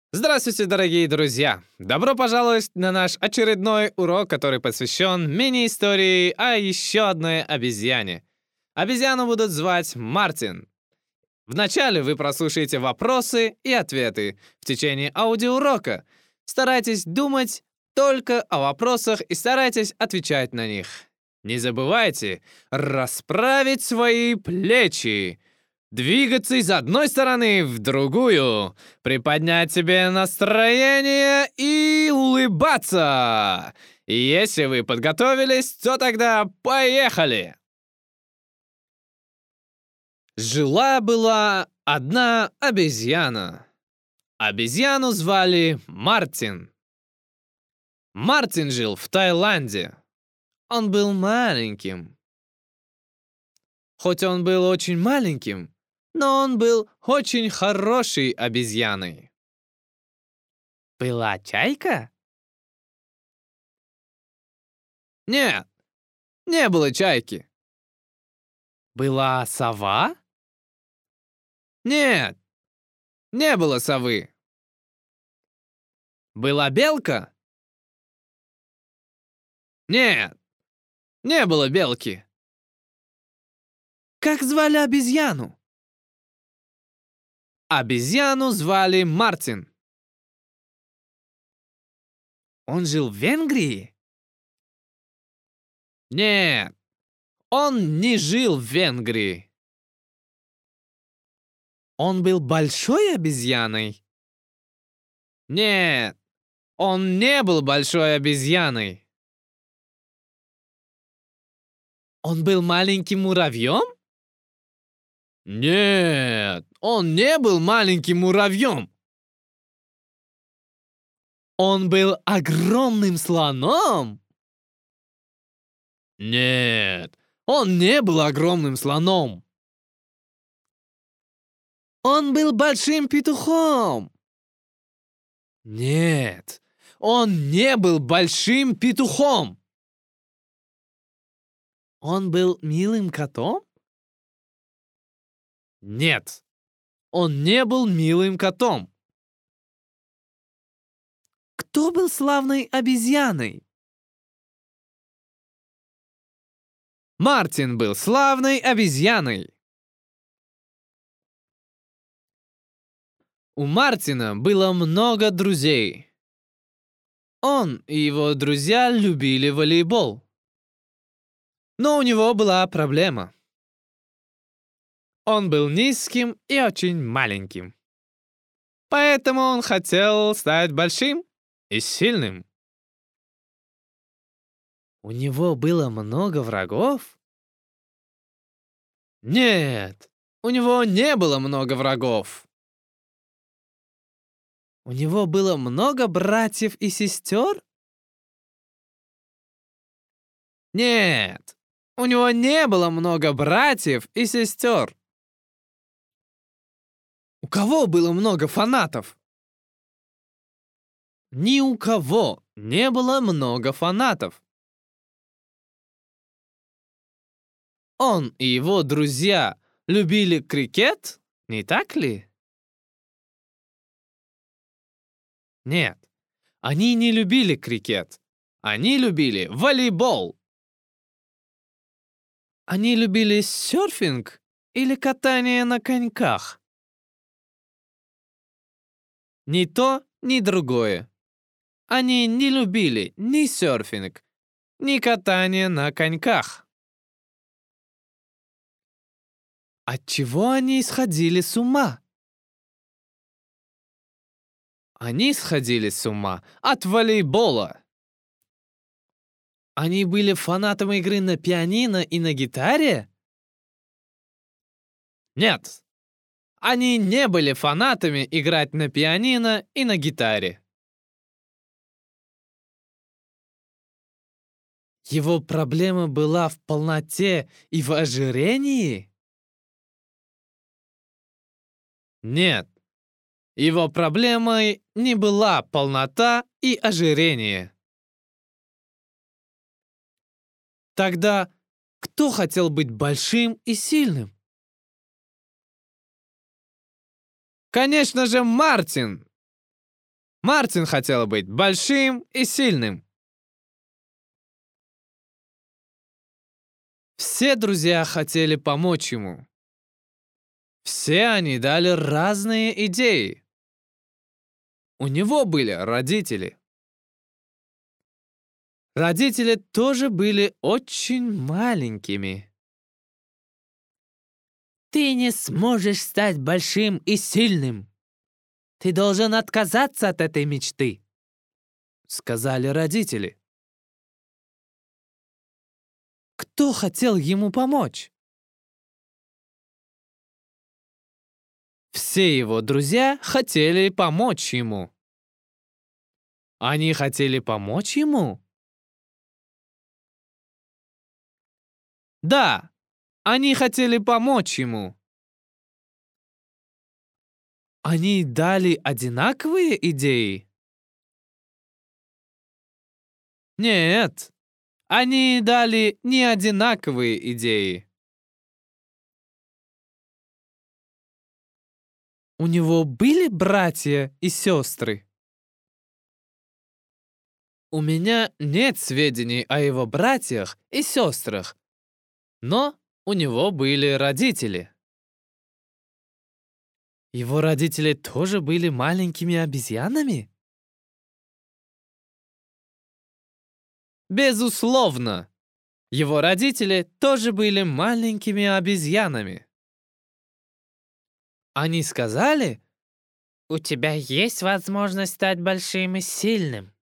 Здравствуйте, дорогие друзья! Добро пожаловать на наш очередной урок, который посвящен мини-истории о еще одной обезьяне. Обезьяну будут звать Мартин. Вначале вы прослушаете вопросы и ответы в течение аудиоурока. Старайтесь думать только о вопросах и старайтесь отвечать на них. Не забывайте расправить свои плечи, двигаться из одной стороны в другую, приподнять себе настроение и улыбаться. И если вы подготовились, то тогда поехали! Жила-была одна обезьяна. Обезьяну звали Мартин. Мартин жил в Таиланде. Он был маленьким. Хоть он был очень маленьким, но он был очень хорошей обезьяной. Была чайка? Нет, не было чайки. Была сова? Нет, не было совы. Была белка? Нет, не было белки. Как звали обезьяну? Обезьяну звали Мартин. Он жил в Венгрии? Нет, он не жил в Венгрии. Он был большой обезьяной? Нет, он не был большой обезьяной. Он был маленьким муравьем? Нет, он не был маленьким муравьем. Он был огромным слоном? Нет, он не был огромным слоном. Он был большим петухом? Нет, он не был большим петухом. Он был милым котом? Нет, он не был милым котом. Кто был славной обезьяной? Мартин был славной обезьяной. У Мартина было много друзей. Он и его друзья любили волейбол. Но у него была проблема. Он был низким и очень маленьким. Поэтому он хотел стать большим и сильным. У него было много врагов? Нет, у него не было много врагов. У него было много братьев и сестер? Нет, у него не было много братьев и сестер. У кого было много фанатов? Ни у кого не было много фанатов. Он и его друзья любили крикет, не так ли? Нет, они не любили крикет. Они любили волейбол. Они любили серфинг или катание на коньках? Ни то, ни другое. Они не любили ни серфинг, ни катание на коньках. От чего они сходили с ума? Они сходили с ума от волейбола. Они были фанатами игры на пианино и на гитаре? Нет. Они не были фанатами играть на пианино и на гитаре. Его проблема была в полноте и в ожирении? Нет. Его проблемой не была полнота и ожирение. Тогда кто хотел быть большим и сильным? Конечно же, Мартин! Мартин хотел быть большим и сильным. Все друзья хотели помочь ему. Все они дали разные идеи. У него были родители. Родители тоже были очень маленькими. Ты не сможешь стать большим и сильным. Ты должен отказаться от этой мечты, Сказали родители. Кто хотел ему помочь? Все его друзья хотели помочь ему. Они хотели помочь ему? Да, они хотели помочь ему. Они дали одинаковые идеи? Нет, они дали не одинаковые идеи. У него были братья и сестры? У меня нет сведений о его братьях и сестрах, но у него были родители. Его родители тоже были маленькими обезьянами? Безусловно. Его родители тоже были маленькими обезьянами. Они сказали, у тебя есть возможность стать большим и сильным.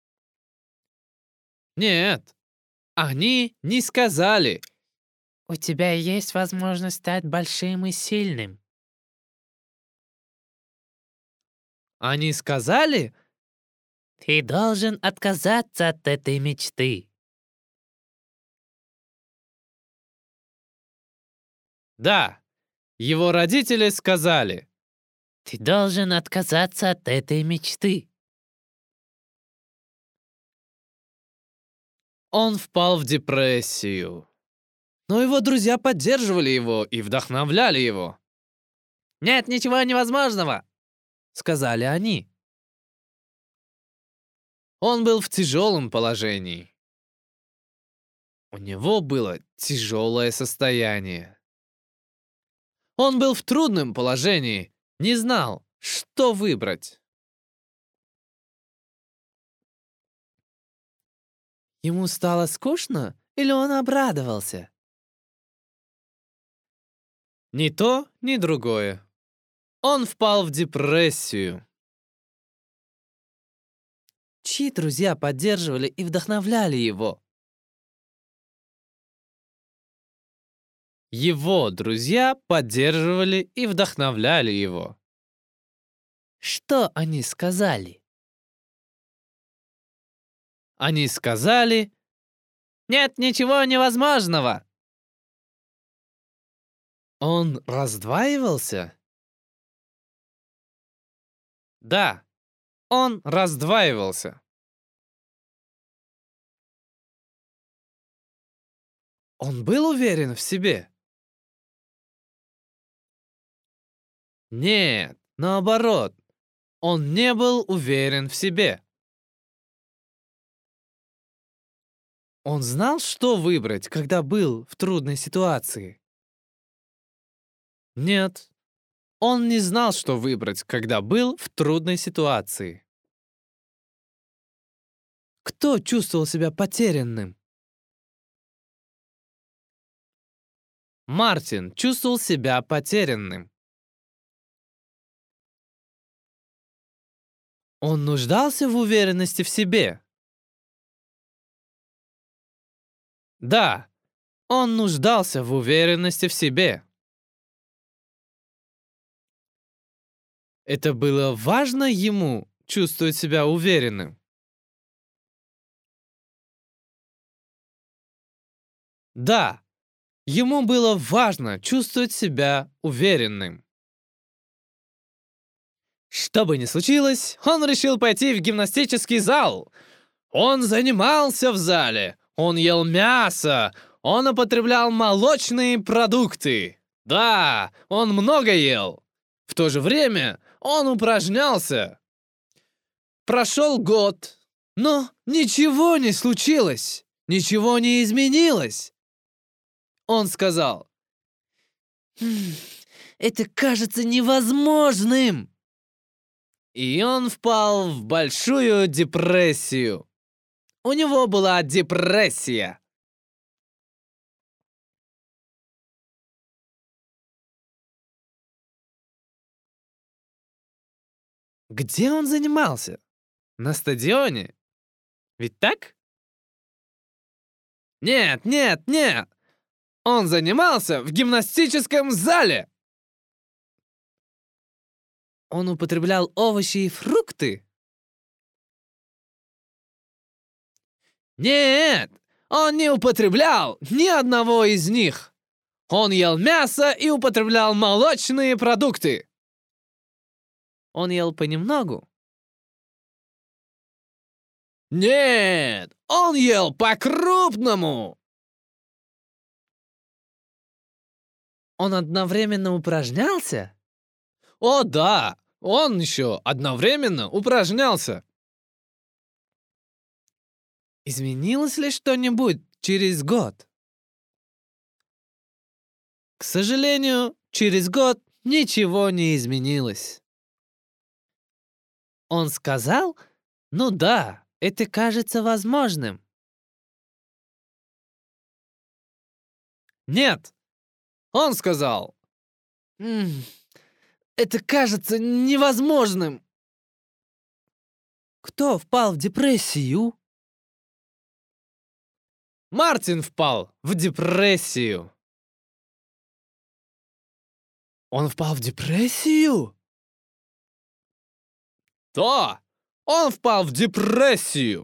нет, они не сказали. У тебя есть возможность стать большим и сильным. Они сказали, Ты должен отказаться от этой мечты. да, его родители сказали. Ты должен отказаться от этой мечты. Он впал в депрессию. Но его друзья поддерживали его и вдохновляли его. «Нет ничего невозможного!» — сказали они. Он был в тяжелом положении. У него было тяжелое состояние. Он был в трудном положении, не знал, что выбрать. Ему стало скучно или он обрадовался? Ни то, ни другое. Он впал в депрессию. Чьи друзья поддерживали и вдохновляли его? Его друзья поддерживали и вдохновляли его. Что они сказали? Они сказали, «Нет ничего невозможного!» Он раздваивался? Да, он раздваивался. Он был уверен в себе? Нет, наоборот, он не был уверен в себе. Он знал, что выбрать, когда был в трудной ситуации? Нет, он не знал, что выбрать, когда был в трудной ситуации. Кто чувствовал себя потерянным? Мартин чувствовал себя потерянным. Он нуждался в уверенности в себе. Да, он нуждался в уверенности в себе. Это было важно ему чувствовать себя уверенным. Да, ему было важно чувствовать себя уверенным. Что бы ни случилось, он решил пойти в гимнастический зал. Он занимался в зале, он ел мясо, он употреблял молочные продукты. Да, он много ел. В то же время он упражнялся. Прошел год, но ничего не случилось, ничего не изменилось. Он сказал: Это кажется невозможным. И он впал в большую депрессию. У него была депрессия. Где он занимался? На стадионе? Ведь так? Нет, нет, нет! Он занимался в гимнастическом зале! Он употреблял овощи и фрукты? Нет, он не употреблял ни одного из них. Он ел мясо и употреблял молочные продукты. Он ел понемногу? Нет, он ел по-крупному. Он одновременно упражнялся? О, да, он еще одновременно упражнялся. Изменилось ли что-нибудь через год? К сожалению, через год ничего не изменилось. Он сказал: ну да, это кажется возможным. Нет, он сказал: это кажется невозможным. Кто впал в депрессию? Мартин впал в депрессию. Он впал в депрессию? Да, он впал в депрессию.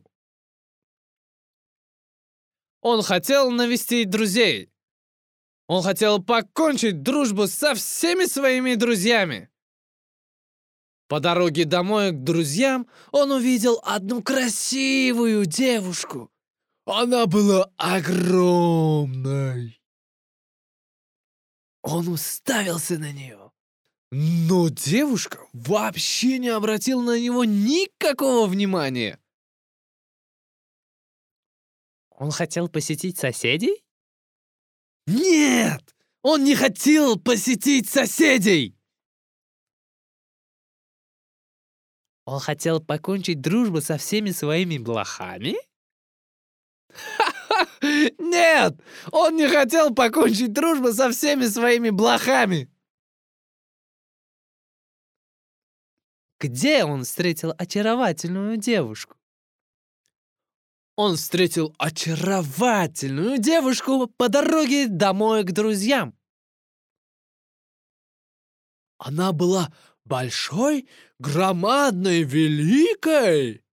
Он хотел навестить друзей. Он хотел покончить дружбу со всеми своими друзьями. По дороге домой к друзьям он увидел одну красивую девушку. Она была огромной. Он уставился на нее. Но девушка вообще не обратила на него никакого внимания. Он хотел посетить соседей? Нет! Он не хотел посетить соседей! Он хотел покончить дружбу со всеми своими блохами? Нет! Он не хотел покончить дружбу со всеми своими блохами! Где он встретил очаровательную девушку? Он встретил очаровательную девушку по дороге домой к друзьям. Она была большой, громадной, великой.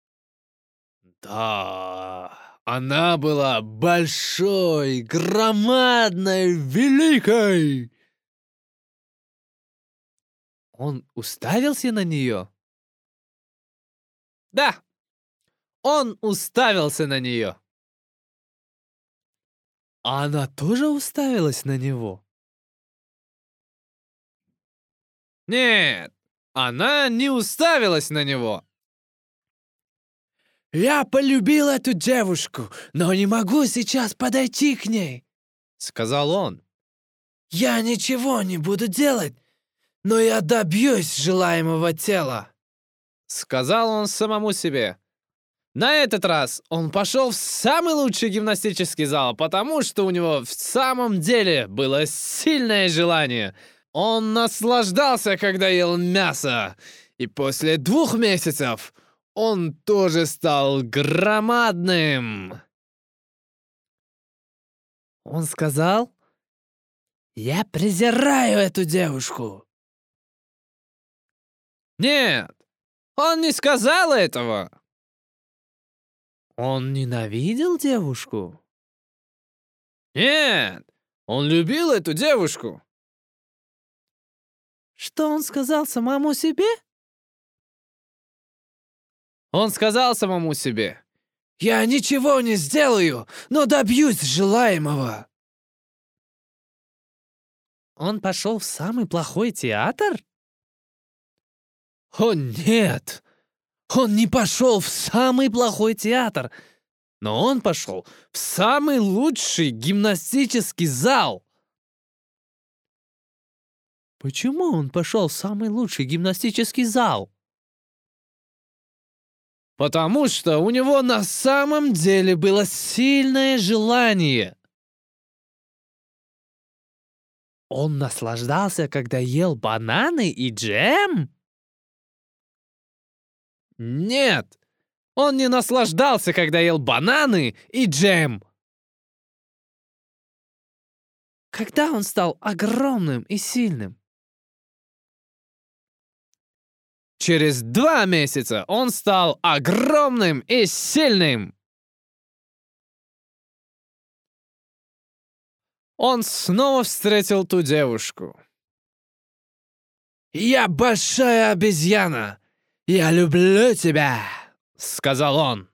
Да, она была большой, громадной, великой. Он уставился на нее? Да, он уставился на нее. А она тоже уставилась на него? Нет, она не уставилась на него. «Я полюбил эту девушку, но не могу сейчас подойти к ней», — сказал он. «Я ничего не буду делать, но я добьюсь желаемого тела», — сказал он самому себе. На этот раз он пошел в самый лучший гимнастический зал, потому что у него в самом деле было сильное желание. Он наслаждался, когда ел мясо, и после 2 месяцев он тоже стал громадным. Он сказал: «Я презираю эту девушку». Нет, он не сказал этого. Он ненавидел девушку? Нет, он любил эту девушку. Что он сказал самому себе? Он сказал самому себе: «Я ничего не сделаю, но добьюсь желаемого». Он пошел в самый плохой театр? О, нет! Он не пошел в самый плохой театр, но он пошел в самый лучший гимнастический зал. Почему он пошел в самый лучший гимнастический зал? Потому что у него на самом деле было сильное желание. Он наслаждался, когда ел бананы и джем? Нет, он не наслаждался, когда ел бананы и джем. Когда он стал огромным и сильным? Через 2 месяца он стал огромным и сильным. Он снова встретил ту девушку. «Я большая обезьяна! Я люблю тебя!» — сказал он.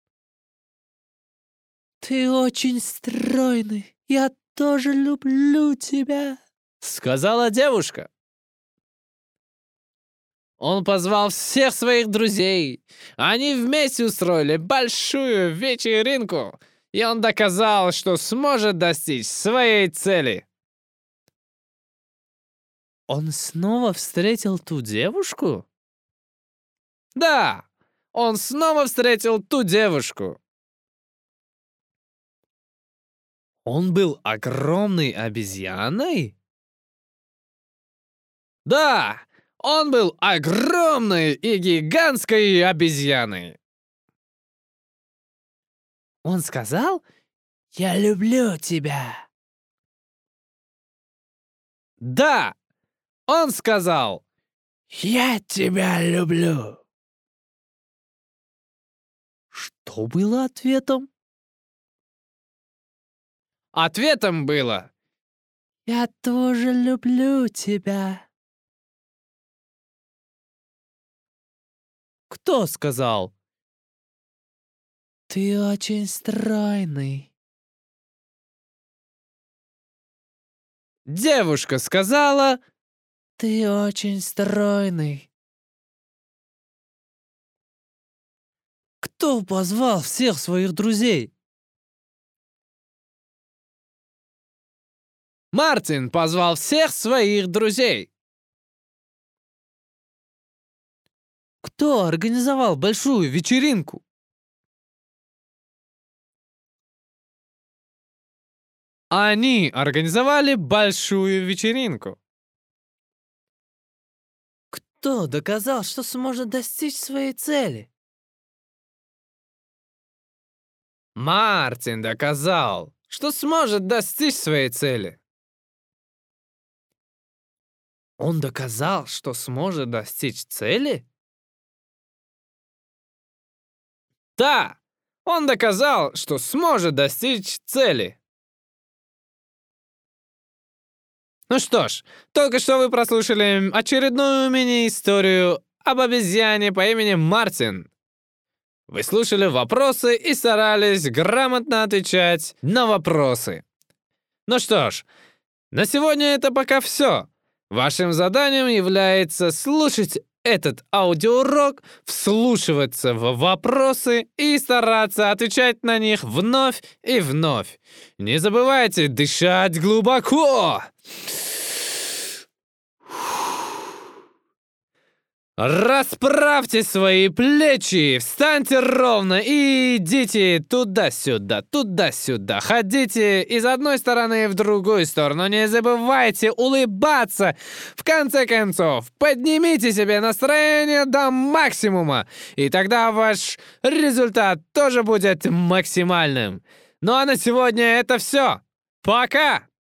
Ты очень стройный. Я тоже люблю тебя. Сказала девушка. Он позвал всех своих друзей. Они вместе устроили большую вечеринку, и он доказал, что сможет достичь своей цели. Он снова встретил ту девушку? Да, он снова встретил ту девушку. Он был огромной обезьяной? Да, он был огромной и гигантской обезьяной. Он сказал: «Я люблю тебя». Да, он сказал: «Я тебя люблю». Что было ответом? Ответом было: «Я тоже люблю тебя». Кто сказал: «Ты очень стройный»? девушка сказала: «Ты очень стройный». Кто позвал всех своих друзей? Мартин позвал всех своих друзей. Кто организовал большую вечеринку? Они организовали большую вечеринку. Кто доказал, что сможет достичь своей цели? Мартин доказал, что сможет достичь своей цели. Он доказал, что сможет достичь цели? Да, он доказал, что сможет достичь цели. Ну что ж, только что вы прослушали очередную мини-историю об обезьяне по имени Мартин. Вы слушали вопросы и старались грамотно отвечать на вопросы. Ну что ж, на сегодня это пока все. Вашим заданием является слушать этот аудиоурок, вслушиваться в вопросы и стараться отвечать на них вновь и вновь. Не забывайте дышать глубоко. Расправьте свои плечи, встаньте ровно и идите туда-сюда, туда-сюда. Ходите из одной стороны в другую сторону. Не забывайте улыбаться. В конце концов, поднимите себе настроение до максимума, и тогда ваш результат тоже будет максимальным. Ну а на сегодня это все. Пока!